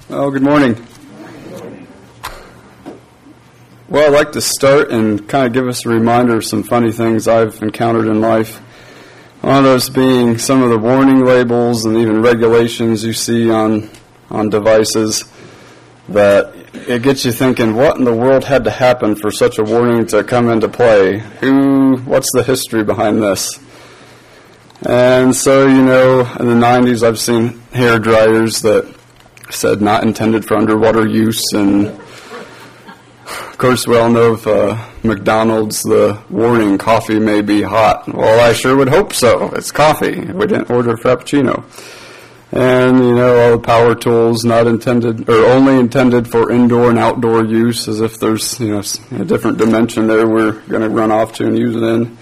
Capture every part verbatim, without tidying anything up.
Well, good morning. Well, I'd like to start and kind of give us a reminder of some funny things I've encountered in life. One of those being some of the warning labels and even regulations you see on on devices that it gets you thinking, what in the world had to happen for such a warning to come into play? Who, what's the history behind this? And so, you know, in the nineties I've seen hair dryers that said not intended for underwater use, and of course we all know of uh, McDonald's, the warning, coffee may be hot. Well, I sure would hope so. It's coffee. We didn't order a Frappuccino. And, you know, all the power tools not intended, or only intended for indoor and outdoor use, as if there's, you know, a different dimension there we're going to run off to and use it in.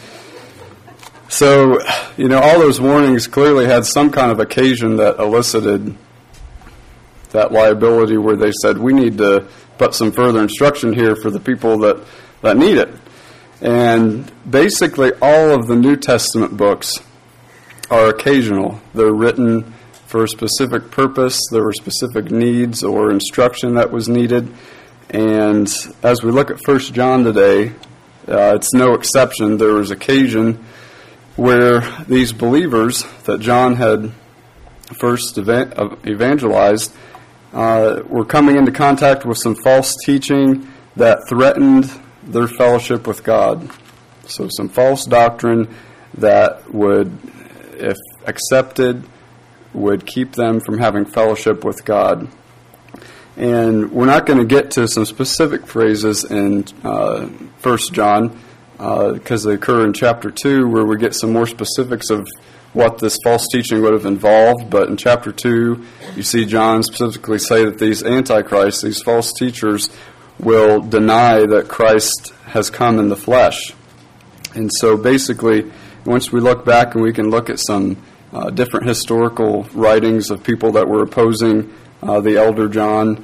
So, you know, all those warnings clearly had some kind of occasion that elicited that liability, where they said, we need to put some further instruction here for the people that, that need it. And basically all of the New Testament books are occasional. They're written for a specific purpose. There were specific needs or instruction that was needed. And as we look at First John today, uh, it's no exception. There was occasion where these believers that John had first evangelized uh, were coming into contact with some false teaching that threatened their fellowship with God. So some false doctrine that would, if accepted, would keep them from having fellowship with God. And we're not going to get to some specific phrases in uh, First John because uh, they occur in chapter two, where we get some more specifics of what this false teaching would have involved. But in chapter two, you see John specifically say that these antichrists, these false teachers, will deny that Christ has come in the flesh. And so basically, once we look back and we can look at some uh, different historical writings of people that were opposing uh, the elder John,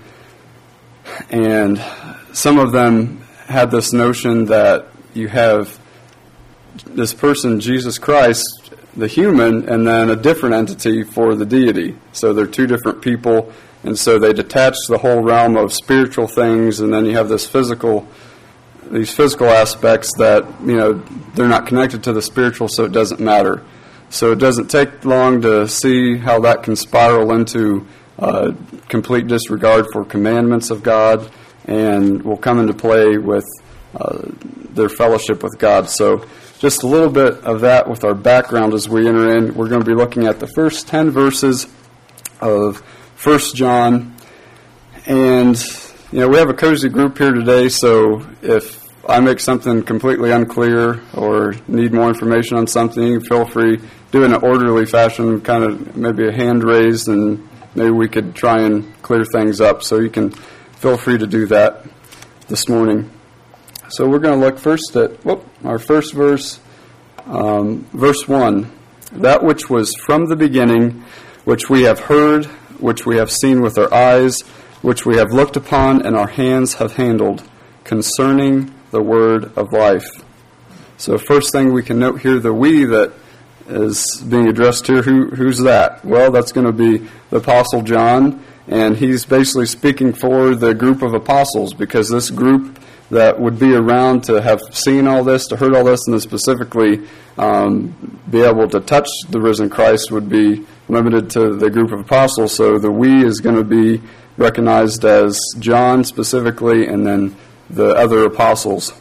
and some of them had this notion that you have this person, Jesus Christ, the human, and then a different entity for the deity. So they're two different people, and so they detach the whole realm of spiritual things, and then you have this physical, these physical aspects that, you know, they're not connected to the spiritual, so it doesn't matter. So it doesn't take long to see how that can spiral into uh, complete disregard for commandments of God, and will come into play with uh, their fellowship with God. So just a little bit of that with our background as we enter in. We're going to be looking at the first ten verses of First John. And, you know, we have a cozy group here today, so if I make something completely unclear or need more information on something, you can feel free, do it in an orderly fashion, kind of maybe a hand raised, and maybe we could try and clear things up. So you can feel free to do that this morning. So we're going to look first at whoop, our first verse, um, verse one. That which was from the beginning, which we have heard, which we have seen with our eyes, which we have looked upon and our hands have handled, concerning the word of life. So first thing we can note here, the we that is being addressed here, who, who's that? Well, that's going to be the Apostle John, and he's basically speaking for the group of apostles, because this group that would be around to have seen all this, to heard all this, and then specifically um, be able to touch the risen Christ would be limited to the group of apostles. So the we is going to be recognized as John specifically, and then the other apostles.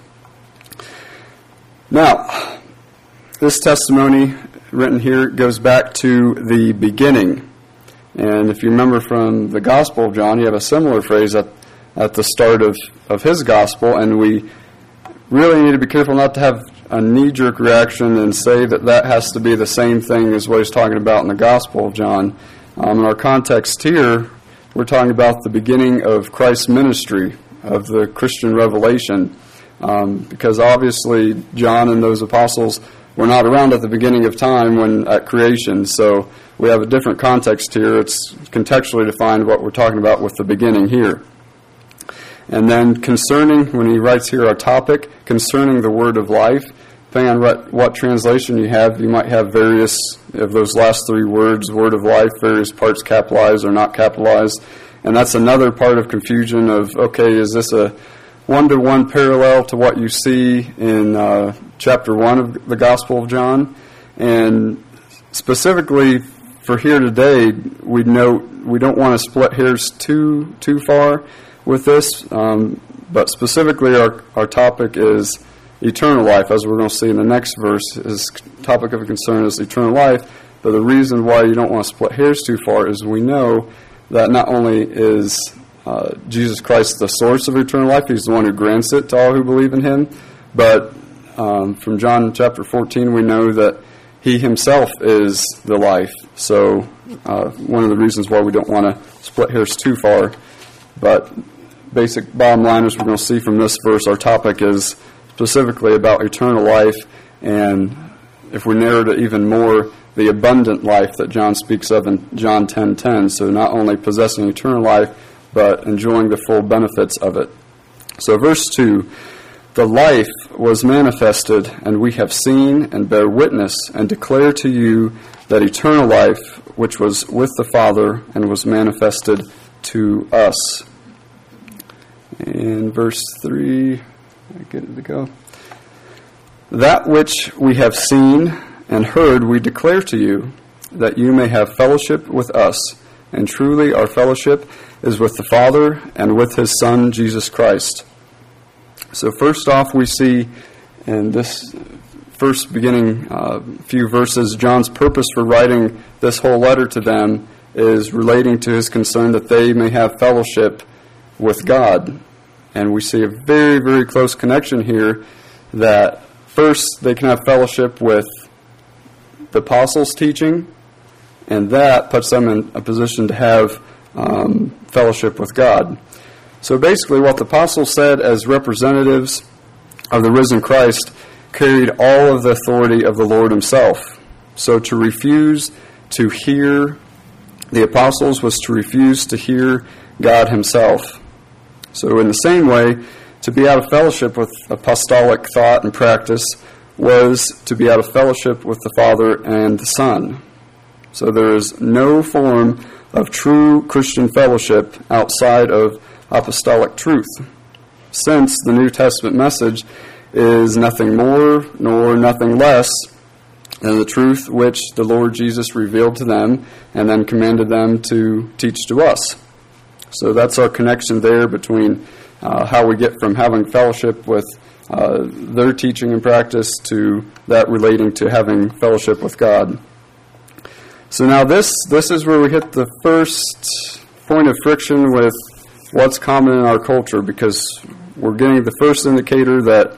Now, this testimony written here goes back to the beginning. And if you remember from the Gospel of John, you have a similar phrase at at the start of, of his gospel, and we really need to be careful not to have a knee-jerk reaction and say that that has to be the same thing as what he's talking about in the Gospel of John. Um, in our context here, we're talking about the beginning of Christ's ministry, of the Christian revelation, um, because obviously John and those apostles were not around at the beginning of time when at creation, so we have a different context here. It's contextually defined what we're talking about with the beginning here. And then concerning, when he writes here our topic, concerning the word of life, depending on what, what translation you have, you might have various of those last three words, word of life, various parts capitalized or not capitalized. And that's another part of confusion of, okay, is this a one-to-one parallel to what you see in uh, chapter one of the Gospel of John? And specifically for here today, we note we don't want to split hairs too too far with this, um, but specifically our, our topic is eternal life, as we're going to see in the next verse. His topic of concern is eternal life, but the reason why you don't want to split hairs too far is we know that not only is uh, Jesus Christ the source of eternal life, he's the one who grants it to all who believe in him, but um, from John chapter fourteen we know that he himself is the life. So uh, one of the reasons why we don't want to split hairs too far. But basic bottom line is we're going to see from this verse, our topic is specifically about eternal life, and if we narrowed it even more, the abundant life that John speaks of in John ten ten. So not only possessing eternal life, but enjoying the full benefits of it. So verse two, the life was manifested, and we have seen and bear witness and declare to you that eternal life, which was with the Father and was manifested to us. In verse three, I get it to go. That which we have seen and heard we declare to you, that you may have fellowship with us. And truly our fellowship is with the Father and with his Son, Jesus Christ. So first off, we see in this first beginning uh, few verses, John's purpose for writing this whole letter to them is relating to his concern that they may have fellowship with God. And we see a very, very close connection here that first they can have fellowship with the apostles' teaching, and that puts them in a position to have um, fellowship with God. So basically what the apostles said as representatives of the risen Christ carried all of the authority of the Lord himself. So to refuse to hear the apostles was to refuse to hear God himself. So in the same way, to be out of fellowship with apostolic thought and practice was to be out of fellowship with the Father and the Son. So there is no form of true Christian fellowship outside of apostolic truth, since the New Testament message is nothing more nor nothing less than the truth which the Lord Jesus revealed to them and then commanded them to teach to us. So that's our connection there between uh, how we get from having fellowship with uh, their teaching and practice to that relating to having fellowship with God. So now this this is where we hit the first point of friction with what's common in our culture, because we're getting the first indicator that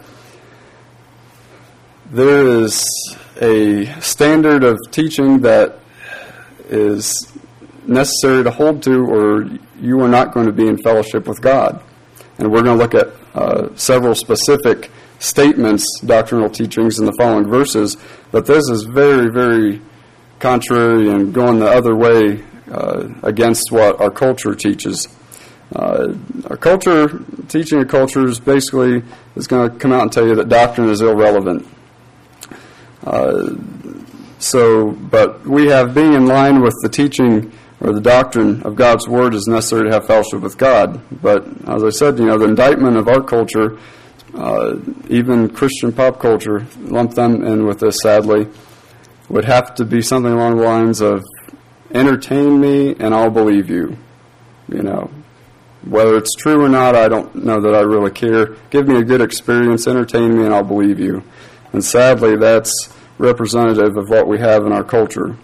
there is a standard of teaching that is necessary to hold to, or you are not going to be in fellowship with God. And we're going to look at uh, several specific statements, doctrinal teachings in the following verses, but this is very, very contrary and going the other way uh, against what our culture teaches. Uh, our culture, teaching of culture is basically is going to come out and tell you that doctrine is irrelevant. Uh, so, but we have being in line with the teaching or the doctrine of God's Word is necessary to have fellowship with God. But as I said, you know, the indictment of our culture, uh, even Christian pop culture, lump them in with this sadly, would have to be something along the lines of, entertain me and I'll believe you. You know, whether it's true or not, I don't know that I really care. Give me a good experience, entertain me, and I'll believe you. And sadly, that's representative of what we have in our culture.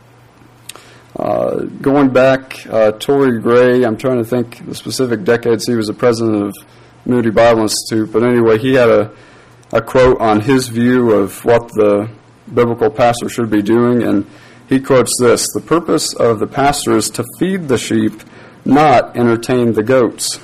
Uh, going back, uh, Tory Gray, I'm trying to think the specific decades he was the president of Moody Bible Institute, but anyway, he had a, a quote on his view of what the biblical pastor should be doing, and he quotes this: "The purpose of the pastor is to feed the sheep, not entertain the goats,"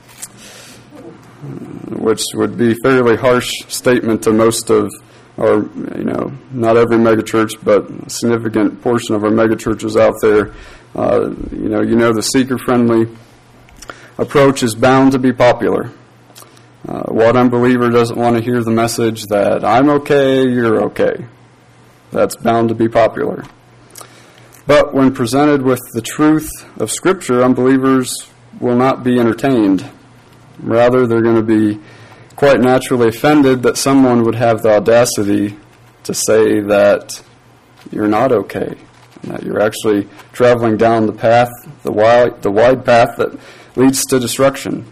which would be a fairly harsh statement to most of, or, you know, not every megachurch, but a significant portion of our megachurches out there. Uh, you know, you know, the seeker-friendly approach is bound to be popular. Uh, what unbeliever doesn't want to hear the message that I'm okay, you're okay? That's bound to be popular. But when presented with the truth of Scripture, unbelievers will not be entertained. Rather, they're going to be quite naturally offended that someone would have the audacity to say that you're not okay, and that you're actually traveling down the path, the wide, the wide path that leads to destruction.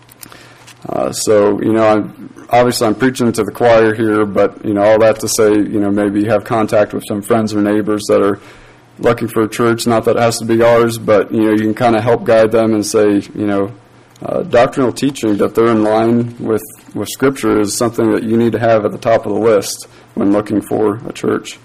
Uh, so, you know, I'm, obviously I'm preaching to the choir here, but, you know, all that to say, you know, maybe you have contact with some friends or neighbors that are looking for a church, not that it has to be ours, but, you know, you can kind of help guide them and say, you know, uh, doctrinal teaching that they're in line with, with Scripture is something that you need to have at the top of the list when looking for a church.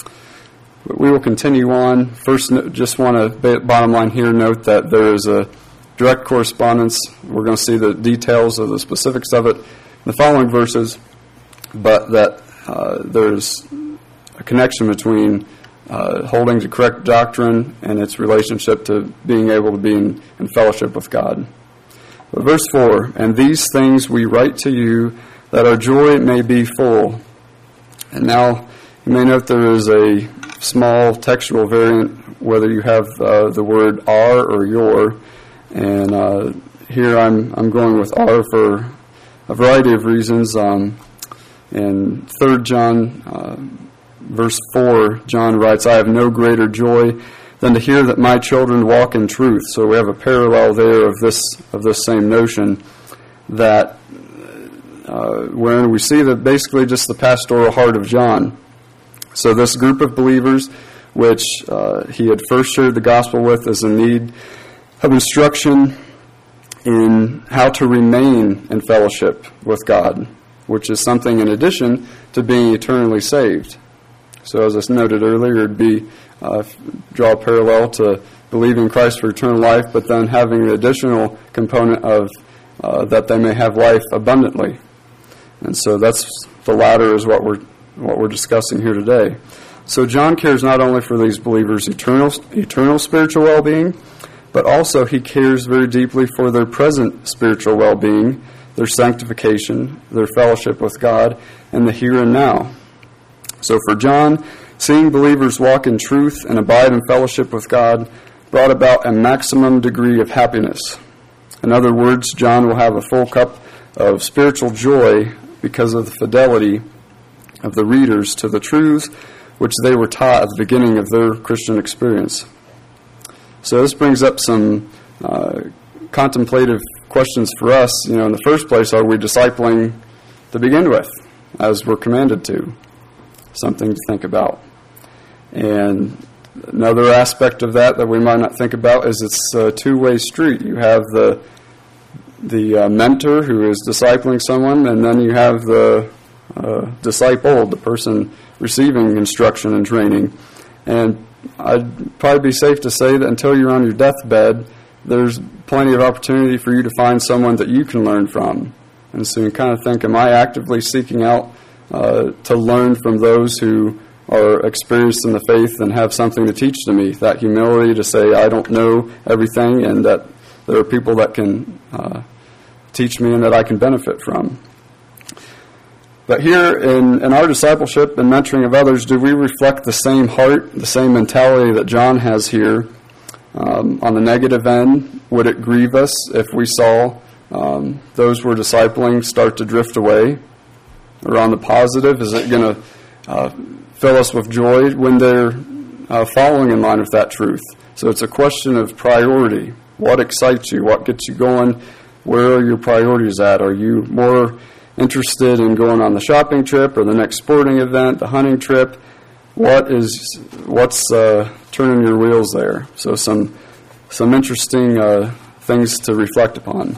But we will continue on. First, just want to, bottom line here, note that there is a direct correspondence. We're going to see the details of the specifics of it in the following verses, but that uh, there's a connection between uh, holding to correct doctrine and its relationship to being able to be in, in fellowship with God. But verse four, and these things we write to you, that our joy may be full. And now you may note there is a small textual variant, whether you have uh, the word our or your. And uh, here I'm I'm going with R for a variety of reasons. Um, in Third John, uh, verse four, John writes, I have no greater joy than to hear that my children walk in truth. So we have a parallel there of this of this same notion, that uh, wherein we see that basically just the pastoral heart of John. So this group of believers, which uh, he had first shared the gospel with, is in need of instruction in how to remain in fellowship with God, which is something in addition to being eternally saved. So as I noted earlier, it would be uh, draw a parallel to believing in Christ for eternal life, but then having the additional component of uh, that they may have life abundantly. And so that's the latter is what we're what we're discussing here today. So John cares not only for these believers' eternal eternal spiritual well-being, but also he cares very deeply for their present spiritual well-being, their sanctification, their fellowship with God, and the here and now. So for John, seeing believers walk in truth and abide in fellowship with God brought about a maximum degree of happiness. In other words, John will have a full cup of spiritual joy because of the fidelity of the readers to the truths which they were taught at the beginning of their Christian experience. So this brings up some uh, contemplative questions for us. You know, in the first place, are we discipling to begin with, as we're commanded to? Something to think about. And another aspect of that that we might not think about is it's a two-way street. You have the the uh, mentor who is discipling someone, and then you have the uh, disciple, the person receiving instruction and training. And I'd probably be safe to say that until you're on your deathbed, there's plenty of opportunity for you to find someone that you can learn from. And so you kind of think, am I actively seeking out uh, to learn from those who are experienced in the faith and have something to teach to me? That humility to say I don't know everything, and that there are people that can uh, teach me and that I can benefit from. But here in, in our discipleship and mentoring of others, do we reflect the same heart, the same mentality that John has here? Um, on the negative end, would it grieve us if we saw um, those we're discipling start to drift away? Or on the positive, is it going to uh, fill us with joy when they're uh, following in line with that truth? So it's a question of priority. What excites you? What gets you going? Where are your priorities at? Are you more interested in going on the shopping trip or the next sporting event, the hunting trip? What is what's uh, turning your wheels there? So some some interesting uh, things to reflect upon.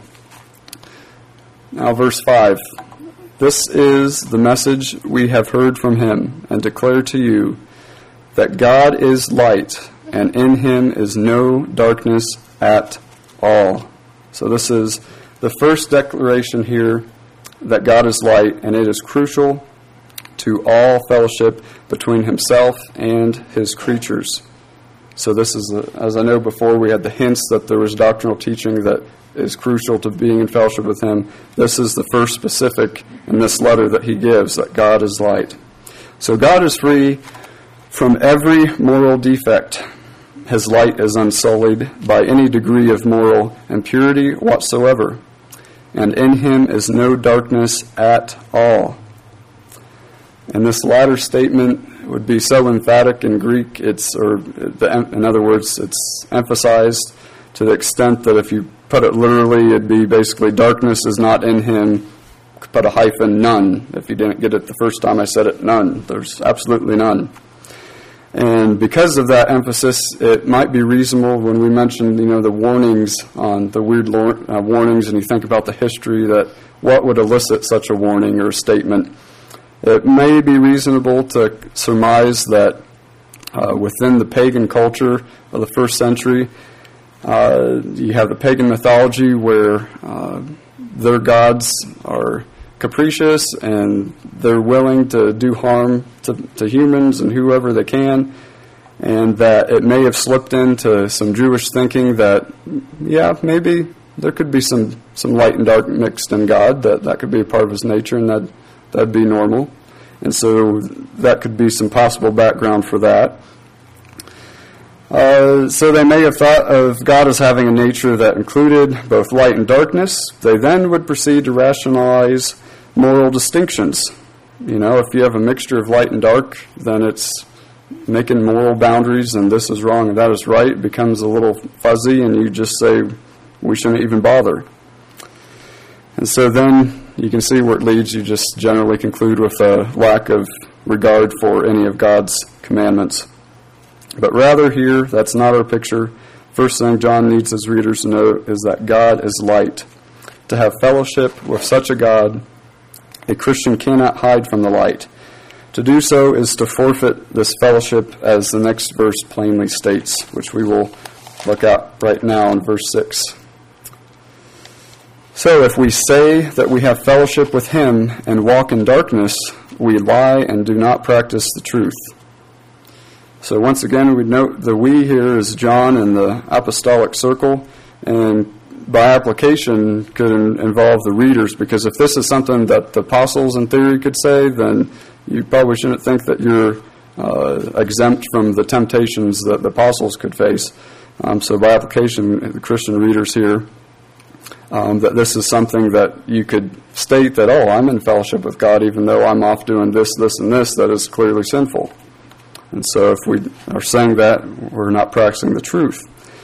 Now, verse five. This is the message we have heard from him and declare to you, that God is light, and in him is no darkness at all. So this is the first declaration here, that God is light, and it is crucial to all fellowship between himself and his creatures. So this is, the, as I know before, we had the hints that there was doctrinal teaching that is crucial to being in fellowship with him. This is the first specific in this letter that he gives, that God is light. So God is free from every moral defect. his light is unsullied by any degree of moral impurity whatsoever, and in him is no darkness at all. And this latter statement would be so emphatic in Greek, it's, or in other words, it's emphasized to the extent that if you put it literally, it'd be basically darkness is not in him, put a hyphen, none. If you didn't get it the first time I said it, none. There's absolutely none. And because of that emphasis, it might be reasonable when we mentioned, you know, the warnings on the weird uh, warnings, and you think about the history, that what would elicit such a warning or a statement. It may be reasonable to surmise that uh, within the pagan culture of the first century, uh, you have the pagan mythology where uh, their gods are capricious and they're willing to do harm to, to humans and whoever they can, and that it may have slipped into some Jewish thinking that, yeah, maybe there could be some, some light and dark mixed in God, that that could be a part of his nature, and that that'd be normal. And so that could be some possible background for that. Uh, so they may have thought of God as having a nature that included both light and darkness. They then would proceed to rationalize moral distinctions. You know, if you have a mixture of light and dark, then it's making moral boundaries, and this is wrong and that is right. It becomes a little fuzzy, and you just say, we shouldn't even bother. And so then you can see where it leads. You just generally conclude with a lack of regard for any of God's commandments. But rather here, that's not our picture. First thing John needs his readers to know is that God is light. To have fellowship with such a God, a Christian cannot hide from the light. To do so is to forfeit this fellowship, as the next verse plainly states, which we will look at right now in verse six. So if we say that we have fellowship with him and walk in darkness, we lie and do not practice the truth. So once again, we note the we here is John in the apostolic circle, and by application could in, involve the readers, because if this is something that the apostles in theory could say, then you probably shouldn't think that you're uh, exempt from the temptations that the apostles could face. Um, so by application, the Christian readers here, um, that this is something that you could state that, oh, I'm in fellowship with God even though I'm off doing this, this, and this that is clearly sinful. And so if we are saying that, we're not practicing the truth.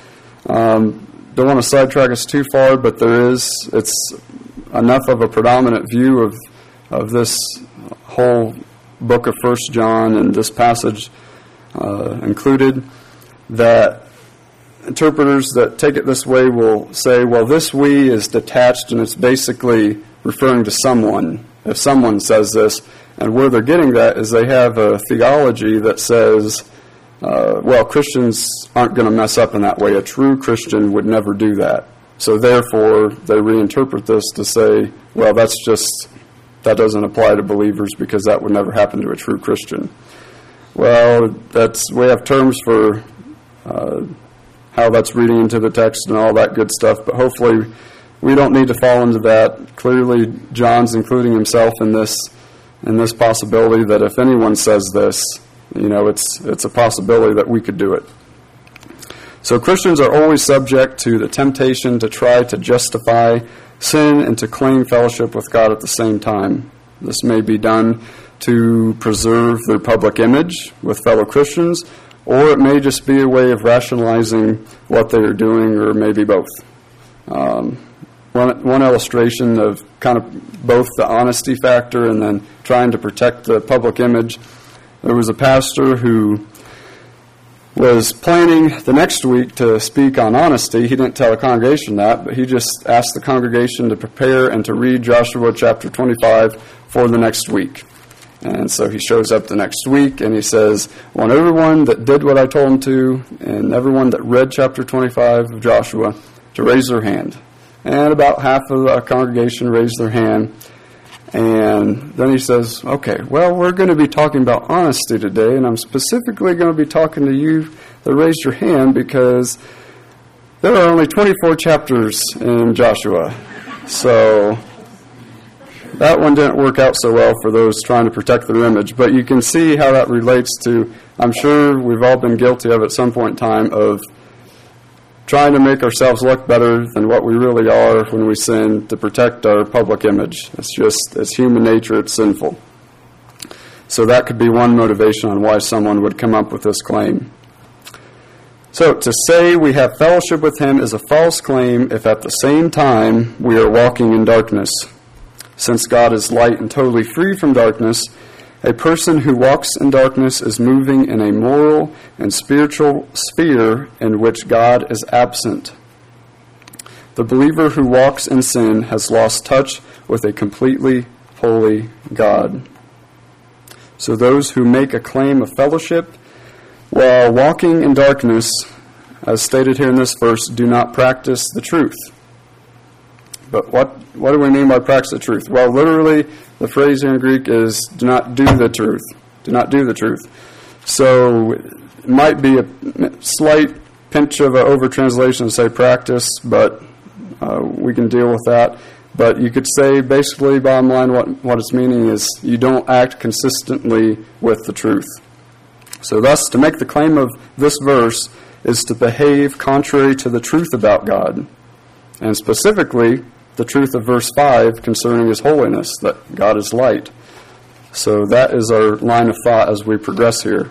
Um, don't want to sidetrack us too far, but there is, it's enough of a predominant view of, of this whole book of First John and this passage uh, included, that interpreters that take it this way will say, well, this we is detached and it's basically referring to someone. If someone says this, and where they're getting that is they have a theology that says, uh, well, Christians aren't going to mess up in that way. A true Christian would never do that. So therefore, they reinterpret this to say, well, that's just, that doesn't apply to believers because that would never happen to a true Christian. Well, that's, we have terms for uh, how that's reading into the text and all that good stuff, but hopefully we don't need to fall into that. Clearly, John's including himself in this in this possibility that if anyone says this, you know, it's it's a possibility that we could do it. So Christians are always subject to the temptation to try to justify sin and to claim fellowship with God at the same time. This may be done to preserve their public image with fellow Christians, or it may just be a way of rationalizing what they are doing, or maybe both. Um, one, one illustration of kind of both the honesty factor and then trying to protect the public image. There was a pastor who was planning the next week to speak on honesty. He didn't tell the congregation that, but he just asked the congregation to prepare and to read Joshua chapter twenty-five for the next week. And so he shows up the next week and he says, I want everyone that did what I told them to and everyone that read chapter twenty-five of Joshua to raise their hand. And about half of the congregation raised their hand. And then he says, okay, well, we're going to be talking about honesty today, and I'm specifically going to be talking to you that raised your hand because there are only twenty-four chapters in Joshua. So that one didn't work out so well for those trying to protect their image. But you can see how that relates to, I'm sure we've all been guilty of at some point in time, of trying to make ourselves look better than what we really are when we sin to protect our public image. It's just, it's human nature, it's sinful. So that could be one motivation on why someone would come up with this claim. So to say we have fellowship with him is a false claim if at the same time we are walking in darkness. Since God is light and totally free from darkness, a person who walks in darkness is moving in a moral and spiritual sphere in which God is absent. The believer who walks in sin has lost touch with a completely holy God. So those who make a claim of fellowship while walking in darkness, as stated here in this verse, do not practice the truth. But what, what do we mean by practice the truth? Well, literally, the phrase here in Greek is do not do the truth. Do not do the truth. So it might be a slight pinch of an over-translation to say practice, but uh, we can deal with that. But you could say, basically, bottom line, what, what it's meaning is you don't act consistently with the truth. So thus, to make the claim of this verse is to behave contrary to the truth about God, and specifically the truth of verse five concerning his holiness, that God is light. So that is our line of thought as we progress here.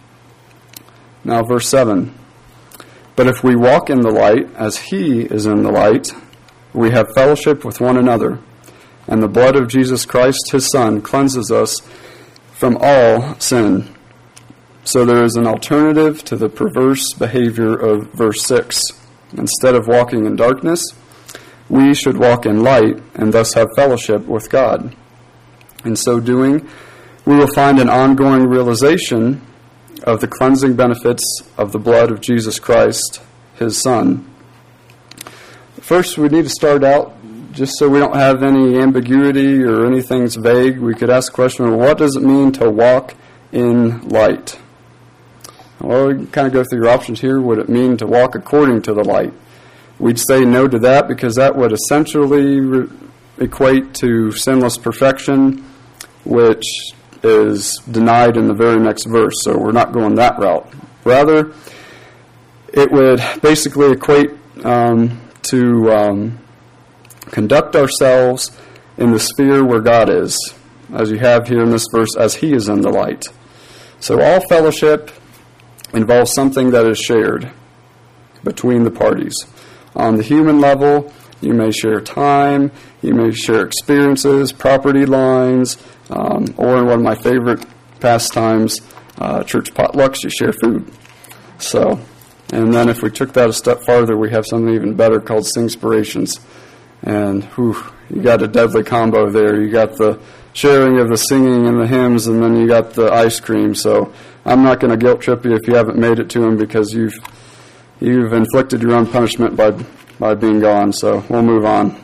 Now verse seven. But if we walk in the light as he is in the light, we have fellowship with one another, and the blood of Jesus Christ, his Son, cleanses us from all sin. So there is an alternative to the perverse behavior of verse six. Instead of walking in darkness, we should walk in light and thus have fellowship with God. In so doing, we will find an ongoing realization of the cleansing benefits of the blood of Jesus Christ, his Son. First, we need to start out, just so we don't have any ambiguity or anything's vague, we could ask the question, what does it mean to walk in light? Well, we can kind of go through your options here. Would it mean to walk according to the light? We'd say no to that because that would essentially re- equate to sinless perfection, which is denied in the very next verse, so we're not going that route. Rather, it would basically equate um, to um, conduct ourselves in the sphere where God is, as you have here in this verse, as he is in the light. So all fellowship involves something that is shared between the parties. On the human level, you may share time, you may share experiences, property lines, um, or in one of my favorite pastimes, uh, church potlucks, you share food. So, and then if we took that a step farther, we have something even better called Singspirations. And whew, you got a deadly combo there. You got the sharing of the singing and the hymns, and then you got the ice cream. So I'm not going to guilt trip you if you haven't made it to him because you've you've inflicted your own punishment by by being gone. So we'll move on.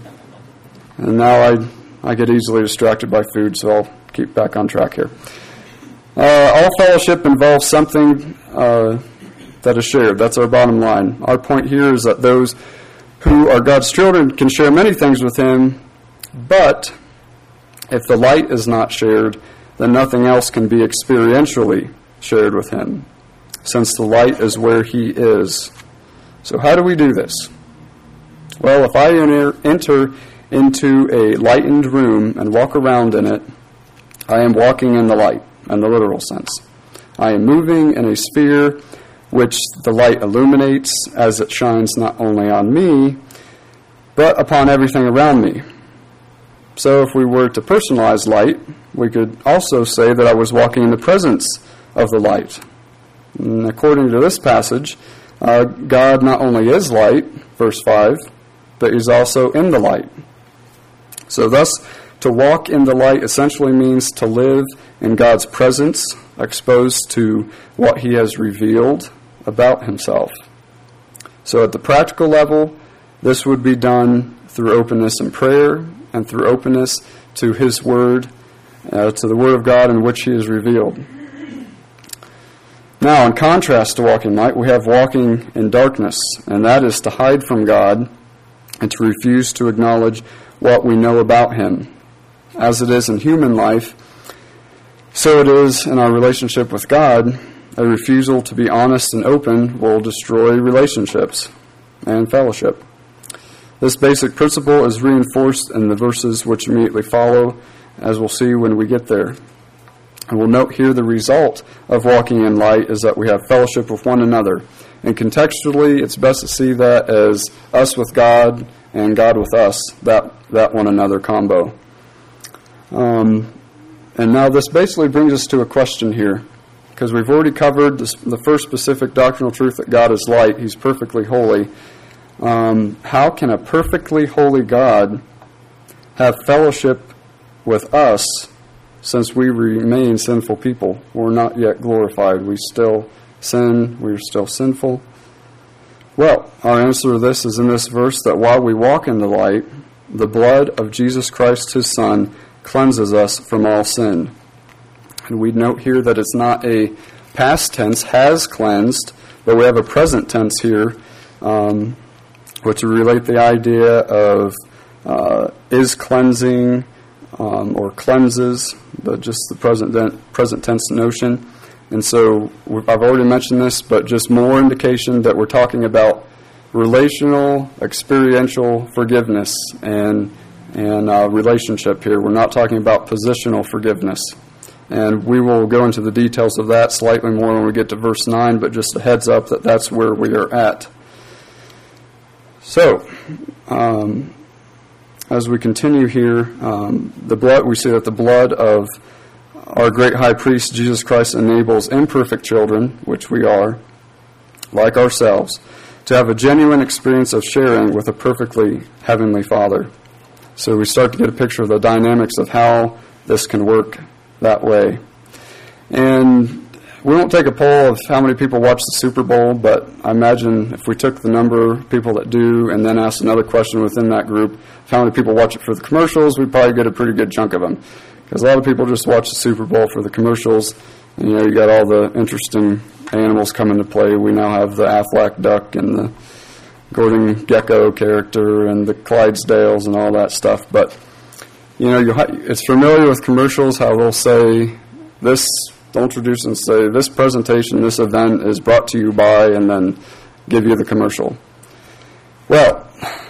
And now I I get easily distracted by food, so I'll keep back on track here. Uh, all fellowship involves something uh, that is shared. That's our bottom line. Our point here is that those who are God's children can share many things with him, but if the light is not shared, then nothing else can be experientially shared with him, since the light is where he is. So how do we do this? Well, if I enter, enter into a lightened room and walk around in it, I am walking in the light, in the literal sense. I am moving in a sphere which the light illuminates as it shines not only on me, but upon everything around me. So if we were to personalize light, we could also say that I was walking in the presence of the light. And according to this passage, uh, God not only is light, verse five, but he's also in the light. So thus, to walk in the light essentially means to live in God's presence, exposed to what he has revealed about himself. So at the practical level, this would be done through openness in prayer and through openness to his word, uh, to the word of God in which he is revealed. Now, in contrast to walking in light, we have walking in darkness, and that is to hide from God and to refuse to acknowledge what we know about him. as it is in human life, so it is in our relationship with God. A refusal to be honest and open will destroy relationships and fellowship. This basic principle is reinforced in the verses which immediately follow, as we'll see when we get there. And we'll note here the result of walking in light is that we have fellowship with one another. And contextually, it's best to see that as us with God and God with us, that, that one another combo. Um, and now this basically brings us to a question here, because we've already covered this, the first specific doctrinal truth that God is light. He's perfectly holy. Um, how can a perfectly holy God have fellowship with us since we remain sinful people? We're not yet glorified. We still sin. We're still sinful. Well, our answer to this is in this verse, that while we walk in the light, the blood of Jesus Christ, his Son, cleanses us from all sin. And we note here that it's not a past tense, has cleansed, but we have a present tense here, um, which would relate the idea of uh, is cleansing um, or cleanses, but just the present de- present tense notion. And so I've already mentioned this, but just more indication that we're talking about relational, experiential forgiveness and and uh, relationship here. We're not talking about positional forgiveness. And we will go into the details of that slightly more when we get to verse nine, but just a heads up that that's where we are at. So, um, as we continue here, um, the blood, we see that the blood of our great high priest, Jesus Christ, enables imperfect children, which we are, like ourselves, to have a genuine experience of sharing with a perfectly heavenly Father. So we start to get a picture of the dynamics of how this can work that way. And we won't take a poll of how many people watch the Super Bowl, but I imagine if we took the number of people that do and then asked another question within that group of how many people watch it for the commercials, we'd probably get a pretty good chunk of them. Because a lot of people just watch the Super Bowl for the commercials. And, you know, you got all the interesting animals come into play. We now have the Aflac duck and the Gordon Gekko character and the Clydesdales and all that stuff. But you know, you're, it's familiar with commercials how they'll say this, they'll introduce and say this presentation, this event is brought to you by, and then give you the commercial. Well,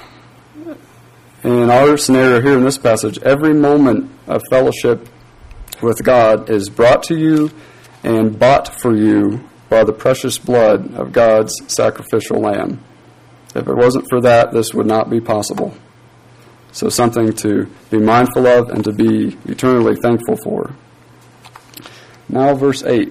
in our scenario here in this passage, every moment of fellowship with God is brought to you and bought for you by the precious blood of God's sacrificial lamb. If it wasn't for that, this would not be possible. So something to be mindful of and to be eternally thankful for. Now verse eight.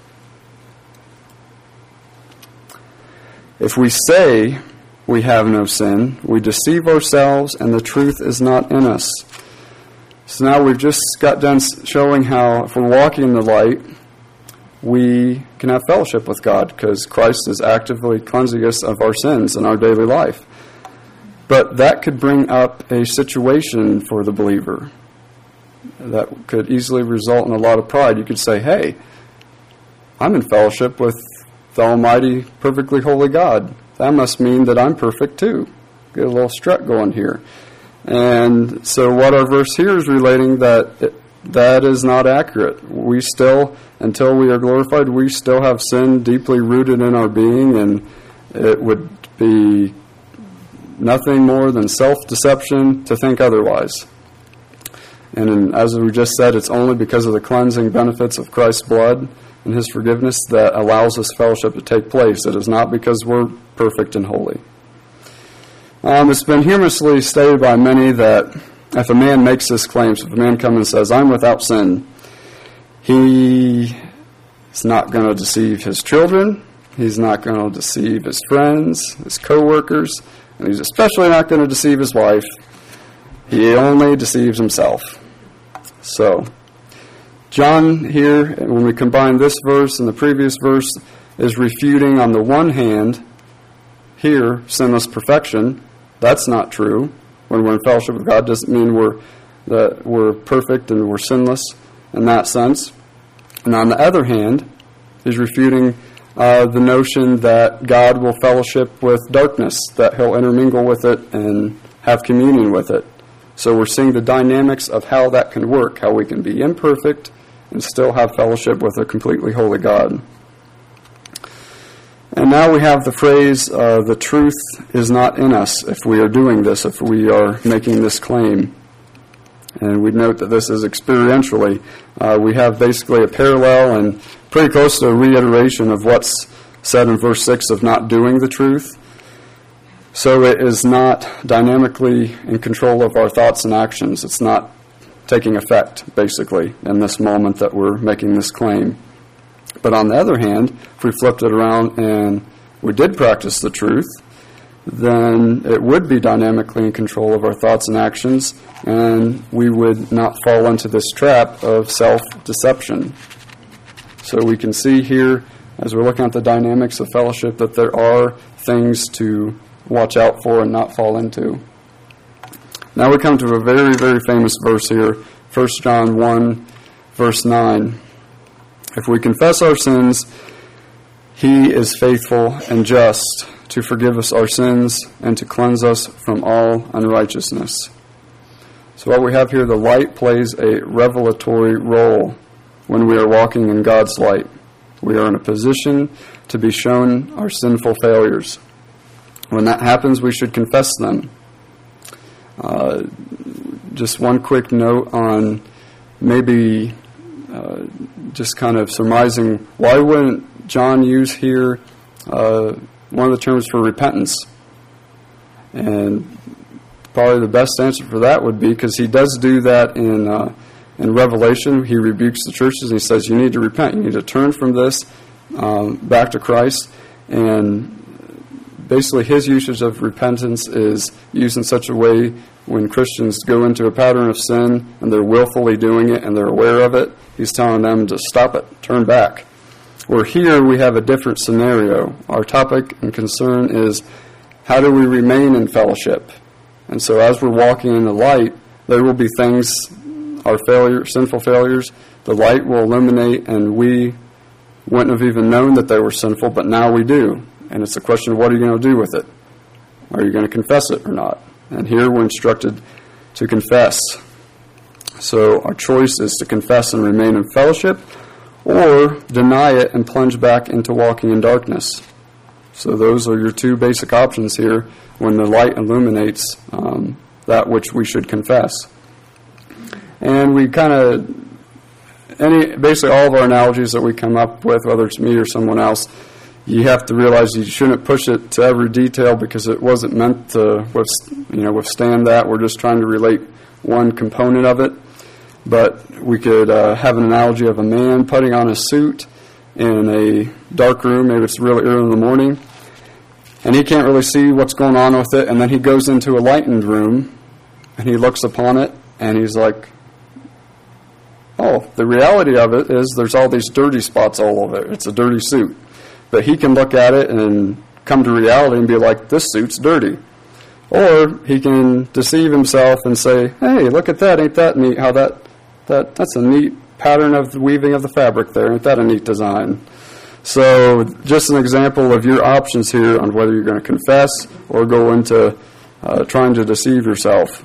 If we say we have no sin, we deceive ourselves and the truth is not in us. So now we've just got done showing how if we're walking in the light, we can have fellowship with God because Christ is actively cleansing us of our sins in our daily life. But that could bring up a situation for the believer that could easily result in a lot of pride. You could say, hey, I'm in fellowship with the Almighty, perfectly holy God. That must mean that I'm perfect too. Get a little strut going here. And so what our verse here is relating that it, that is not accurate. We still, until we are glorified, we still have sin deeply rooted in our being, and it would be nothing more than self-deception to think otherwise. And in, as we just said, it's only because of the cleansing benefits of Christ's blood and his forgiveness that allows this fellowship to take place. It is not because we're perfect and holy. Um, it's been humorously stated by many that if a man makes this claim, so if a man comes and says, I'm without sin, he is not going to deceive his children, he's not going to deceive his friends, his co-workers, and he's especially not going to deceive his wife. He only deceives himself. So, John here, when we combine this verse and the previous verse, is refuting on the one hand, here, sinless perfection. That's not true. When we're in fellowship with God, doesn't mean we're that we're perfect and we're sinless in that sense. And on the other hand, he's refuting uh, the notion that God will fellowship with darkness, that he'll intermingle with it and have communion with it. So we're seeing the dynamics of how that can work, how we can be imperfect and still have fellowship with a completely holy God. And now we have the phrase, uh, the truth is not in us if we are doing this, if we are making this claim. And we note that this is experientially. Uh, we have basically a parallel and pretty close to a reiteration of what's said in verse six of not doing the truth. So it is not dynamically in control of our thoughts and actions. It's not taking effect, basically, in this moment that we're making this claim. But on the other hand, if we flipped it around and we did practice the truth, then it would be dynamically in control of our thoughts and actions, and we would not fall into this trap of self-deception. So we can see here, as we're looking at the dynamics of fellowship, that there are things to watch out for and not fall into. Now we come to a very, very famous verse here, First John one, verse nine. If we confess our sins, He is faithful and just to forgive us our sins and to cleanse us from all unrighteousness. So what we have here, the light plays a revelatory role when we are walking in God's light. We are in a position to be shown our sinful failures. When that happens, we should confess them. Uh, just one quick note on maybe uh, just kind of surmising, why wouldn't John use here uh, one of the terms for repentance? And probably the best answer for that would be because he does do that in uh, in Revelation. He rebukes the churches and he says, you need to repent. You need to turn from this um, back to Christ. And basically his usage of repentance is used in such a way when Christians go into a pattern of sin and they're willfully doing it and they're aware of it, he's telling them to stop it, turn back. Where here we have a different scenario. Our topic and concern is how do we remain in fellowship? And so as we're walking in the light, there will be things, our failure, sinful failures, the light will illuminate and we wouldn't have even known that they were sinful, but now we do. And it's a question of what are you going to do with it? Are you going to confess it or not? And here we're instructed to confess. So our choice is to confess and remain in fellowship, or deny it and plunge back into walking in darkness. So those are your two basic options here when the light illuminates um, that which we should confess. And we kind of, any basically all of our analogies that we come up with, whether it's me or someone else, you have to realize you shouldn't push it to every detail because it wasn't meant to you know, withstand that. We're just trying to relate one component of it. But we could uh, have an analogy of a man putting on a suit in a dark room. Maybe it's really early in the morning. And he can't really see what's going on with it. And then he goes into a lightened room and he looks upon it and he's like, oh, the reality of it is there's all these dirty spots all over it. It's a dirty suit. But he can look at it and come to reality and be like, this suit's dirty. Or he can deceive himself and say, hey, look at that. Ain't that neat how that, that that's a neat pattern of the weaving of the fabric there. Ain't that a neat design? So just an example of your options here on whether you're going to confess or go into uh, trying to deceive yourself.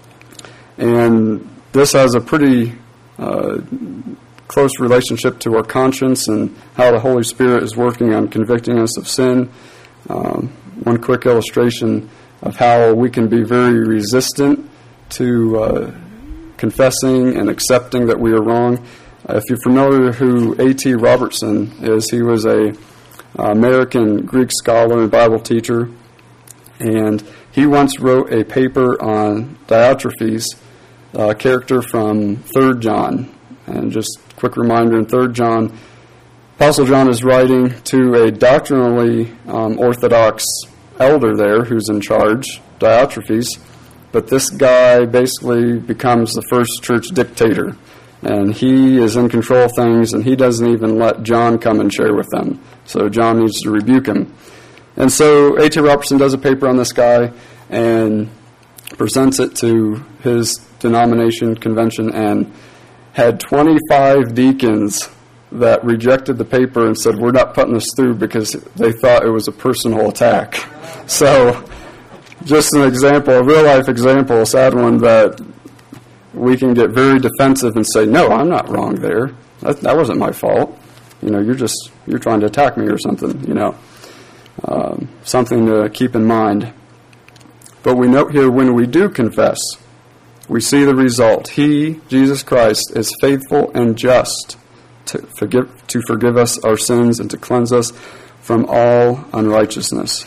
And this has a pretty uh, close relationship to our conscience and how the Holy Spirit is working on convicting us of sin. Um, one quick illustration of how we can be very resistant to uh, confessing and accepting that we are wrong. Uh, if you're familiar who A T Robertson is, he was a uh, American Greek scholar and Bible teacher, and he once wrote a paper on Diotrephes, a character from Third John. And just a quick reminder, in Third John, Apostle John is writing to a doctrinally um, orthodox elder there who's in charge, Diotrephes, but this guy basically becomes the first church dictator, and he is in control of things, and he doesn't even let John come and share with them. So John needs to rebuke him. And so A T Robertson does a paper on this guy and presents it to his denomination convention and had twenty-five deacons that rejected the paper and said, we're not putting this through because they thought it was a personal attack. So just an example, a real-life example, a sad one, that we can get very defensive and say, no, I'm not wrong there. That, that wasn't my fault. You know, you're just, you're trying to attack me or something, you know. Um, something to keep in mind. But we note here, when we do confess, we see the result. He, Jesus Christ, is faithful and just to forgive, to forgive us our sins and to cleanse us from all unrighteousness.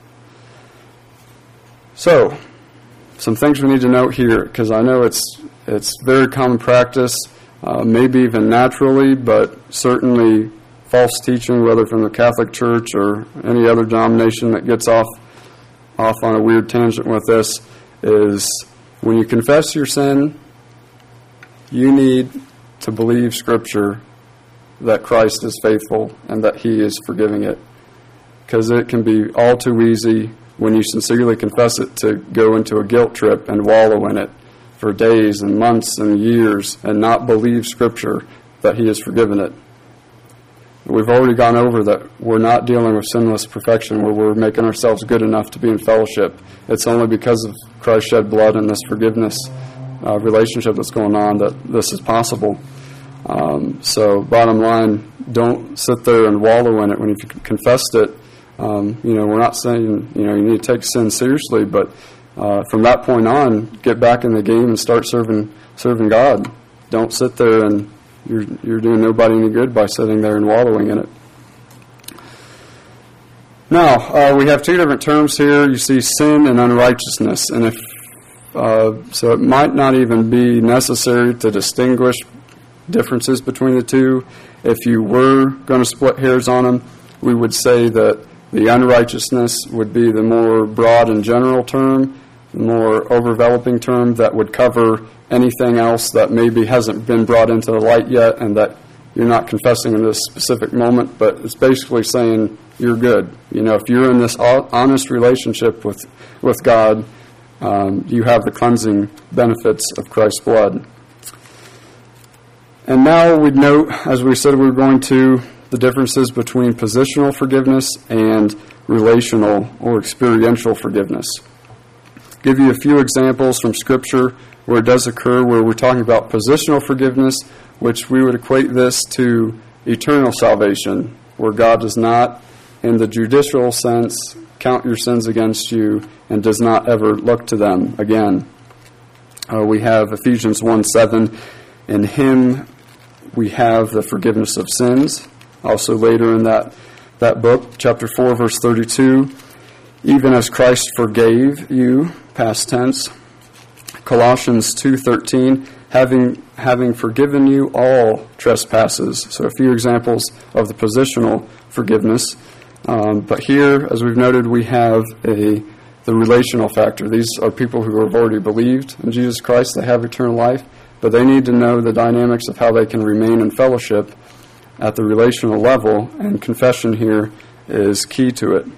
So, some things we need to note here, because I know it's it's very common practice, uh, maybe even naturally, but certainly false teaching, whether from the Catholic Church or any other denomination that gets off off on a weird tangent with this, is when you confess your sin, you need to believe Scripture that Christ is faithful and that He is forgiving it. Because it can be all too easy when you sincerely confess it to go into a guilt trip and wallow in it for days and months and years and not believe Scripture that He has forgiven it. We've already gone over that we're not dealing with sinless perfection where we're making ourselves good enough to be in fellowship. It's only because of Christ's shed blood and this forgiveness uh, relationship that's going on that this is possible. Um, so bottom line, don't sit there and wallow in it when you've confessed it. Um, you know, we're not saying, you know, you need to take sin seriously, but uh, from that point on, get back in the game and start serving serving God. Don't sit there and you're you're doing nobody any good by sitting there and wallowing in it. Now, uh, we have two different terms here. You see sin and unrighteousness, and if uh, so, it might not even be necessary to distinguish differences between the two. If you were going to split hairs on them, we would say that the unrighteousness would be the more broad and general term, the more overdeveloping term that would cover anything else that maybe hasn't been brought into the light yet and that you're not confessing in this specific moment, but it's basically saying you're good. You know, if you're in this honest relationship with, with God, um, you have the cleansing benefits of Christ's blood. And now we'd note, as we said we were going to, the differences between positional forgiveness and relational or experiential forgiveness. Give you a few examples from Scripture where it does occur, where we're talking about positional forgiveness, which we would equate this to eternal salvation, where God does not, in the judicial sense, count your sins against you and does not ever look to them again. Uh, we have Ephesians one seven. In Him we have the forgiveness of sins. Also later in that, that book, chapter four, verse thirty-two, even as Christ forgave you, past tense. Colossians two thirteen, having having forgiven you all trespasses. So a few examples of the positional forgiveness. Um, but here, as we've noted, we have a the relational factor. These are people who have already believed in Jesus Christ. They have eternal life, but they need to know the dynamics of how they can remain in fellowship at the relational level, and confession here is key to it.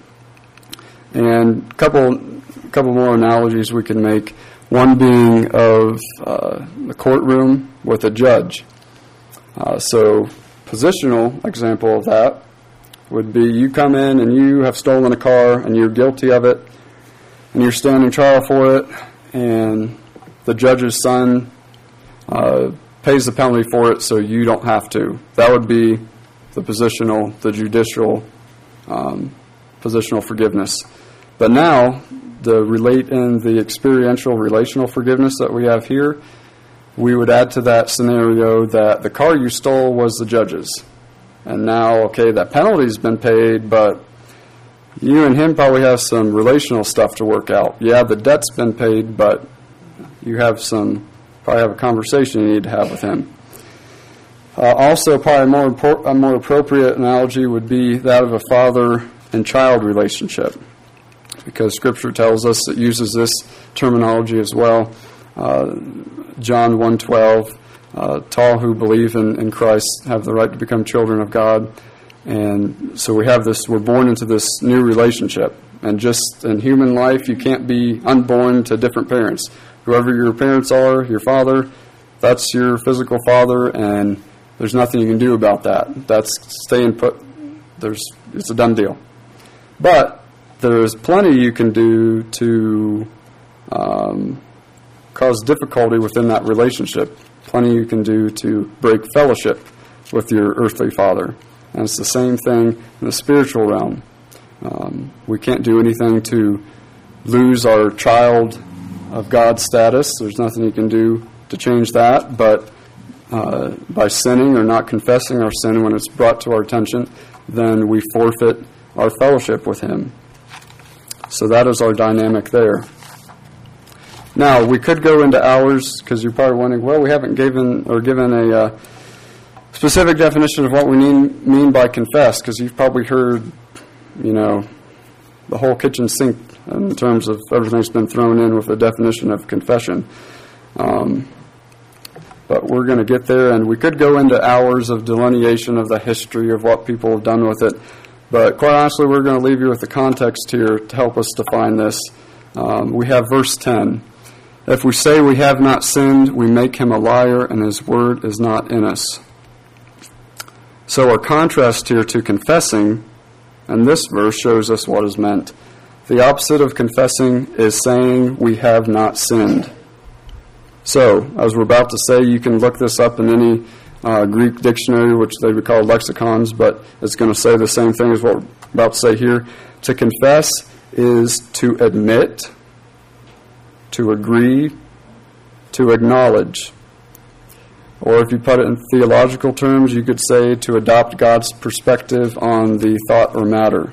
And a couple, couple more analogies we can make. One being of uh, the courtroom with a judge. Uh, so, positional example of that would be you come in and you have stolen a car and you're guilty of it, and you're standing trial for it, and the judge's son uh, pays the penalty for it, so you don't have to. That would be the positional, the judicial um, positional forgiveness. But now, the relate in the experiential relational forgiveness that we have here, we would add to that scenario that the car you stole was the judge's. And now, okay, that penalty's been paid, but you and him probably have some relational stuff to work out. Yeah, the debt's been paid, but you have some, probably have a conversation you need to have with him. Uh, also, probably a more, impor- a more appropriate analogy would be that of a father and child relationship, because Scripture tells us it uses this terminology as well. Uh, John one twelve, uh, all who believe in, in Christ have the right to become children of God. And so we have this, we're born into this new relationship. And just in human life, you can't be unborn to different parents. Whoever your parents are, your father, that's your physical father, and there's nothing you can do about that. That's staying put. There's, it's a done deal. But there is plenty you can do to um, cause difficulty within that relationship. Plenty you can do to break fellowship with your earthly father. And it's the same thing in the spiritual realm. Um, we can't do anything to lose our child of God status. There's nothing you can do to change that, but uh, by sinning or not confessing our sin when it's brought to our attention, then we forfeit our fellowship with him. So that is our dynamic there. Now, we could go into hours, because you're probably wondering, well, we haven't given or given a uh, specific definition of what we mean, mean by confess, because you've probably heard, you know, the whole kitchen sink in terms of everything's been thrown in with the definition of confession. Um, but we're going to get there, and we could go into hours of delineation of the history of what people have done with it. But quite honestly, we're going to leave you with the context here to help us define this. Um, we have verse ten. If we say we have not sinned, we make him a liar, and his word is not in us. So our contrast here to confessing, and this verse shows us what is meant. The opposite of confessing is saying we have not sinned. So, as we're about to say, you can look this up in any uh, Greek dictionary, which they would call lexicons, but it's going to say the same thing as what we're about to say here. To confess is to admit, to agree, to acknowledge. Or if you put it in theological terms, you could say to adopt God's perspective on the thought or matter.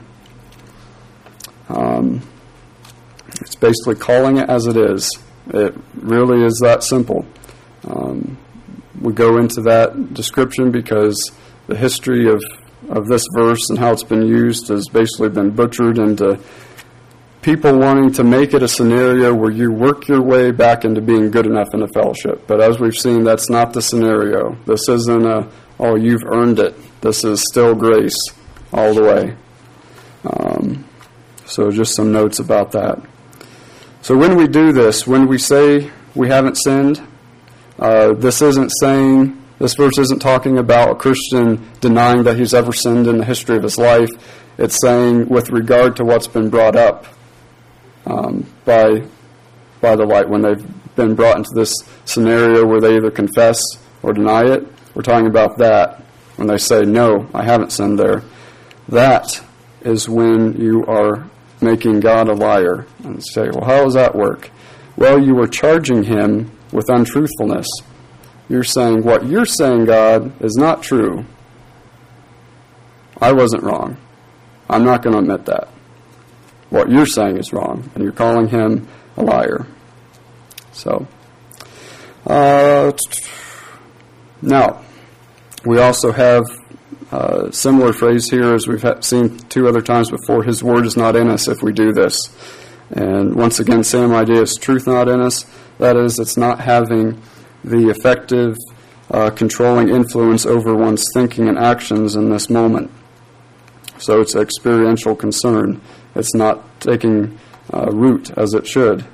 Um, it's basically calling it as it is. It really is that simple. Um, we go into that description because the history of, of this verse and how it's been used has basically been butchered into people wanting to make it a scenario where you work your way back into being good enough in the fellowship. But as we've seen, that's not the scenario. This isn't a, oh, you've earned it. This is still grace all the way. Um, so just some notes about that. So when we do this, when we say we haven't sinned, uh, this isn't saying, this verse isn't talking about a Christian denying that he's ever sinned in the history of his life. It's saying with regard to what's been brought up um, by by the light, when they've been brought into this scenario where they either confess or deny it, we're talking about that. When they say, no, I haven't sinned there, that is when you are making God a liar. And say, well, how does that work? Well, you are charging him with untruthfulness. You're saying, what you're saying, God, is not true. I wasn't wrong. I'm not going to admit that. What you're saying is wrong, and you're calling him a liar. So, uh, now, we also have a similar phrase here as we've had, seen two other times before. His word is not in us if we do this. And once again, same idea, is truth not in us. That is, it's not having the effective, uh, controlling influence over one's thinking and actions in this moment. So it's experiential concern. It's not taking uh, root as it should.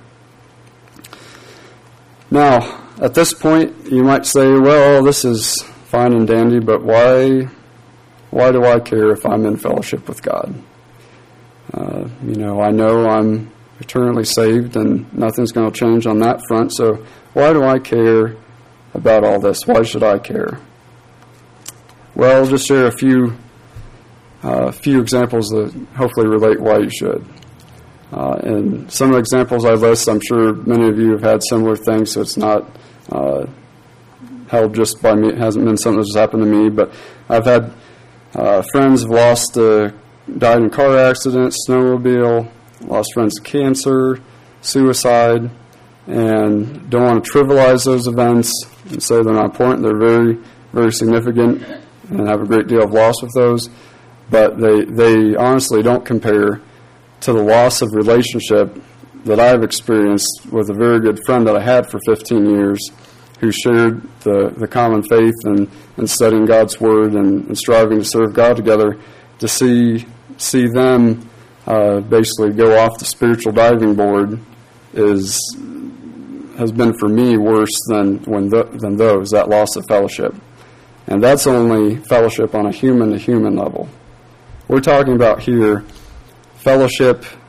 Now, at this point, you might say, well, this is fine and dandy, but why why do I care if I'm in fellowship with God? Uh, you know, I know I'm eternally saved and nothing's going to change on that front, so why do I care about all this? Why should I care? Well, I'll just share a few a uh, few examples that hopefully relate why you should. Uh, and some of the examples I list, I'm sure many of you have had similar things, so it's not uh, held just by me. It hasn't been something that's happened to me, but I've had uh, friends have lost, uh, died in car accidents, snowmobile, lost friends to cancer, suicide, and don't want to trivialize those events and say they're not important. They're very, very significant and have a great deal of loss with those. But they, they honestly don't compare to the loss of relationship that I've experienced with a very good friend that I had for fifteen years who shared the, the common faith and, and studying God's Word and, and striving to serve God together. To see see them uh, basically go off the spiritual diving board is has been for me worse than when the, than those, that loss of fellowship. And that's only fellowship on a human-to-human level. We're talking about here fellowship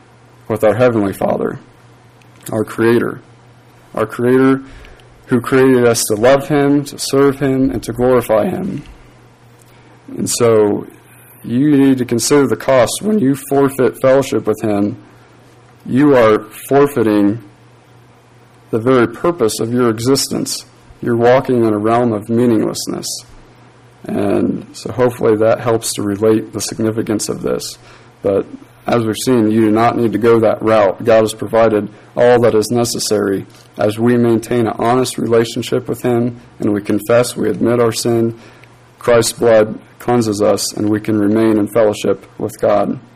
with our Heavenly Father, our Creator, our Creator who created us to love Him, to serve Him, and to glorify Him. And so you need to consider the cost. When you forfeit fellowship with Him, you are forfeiting the very purpose of your existence. You're walking in a realm of meaninglessness. And so hopefully that helps to relate the significance of this. But as we've seen, you do not need to go that route. God has provided all that is necessary as we maintain an honest relationship with Him and we confess, we admit our sin. Christ's blood cleanses us and we can remain in fellowship with God.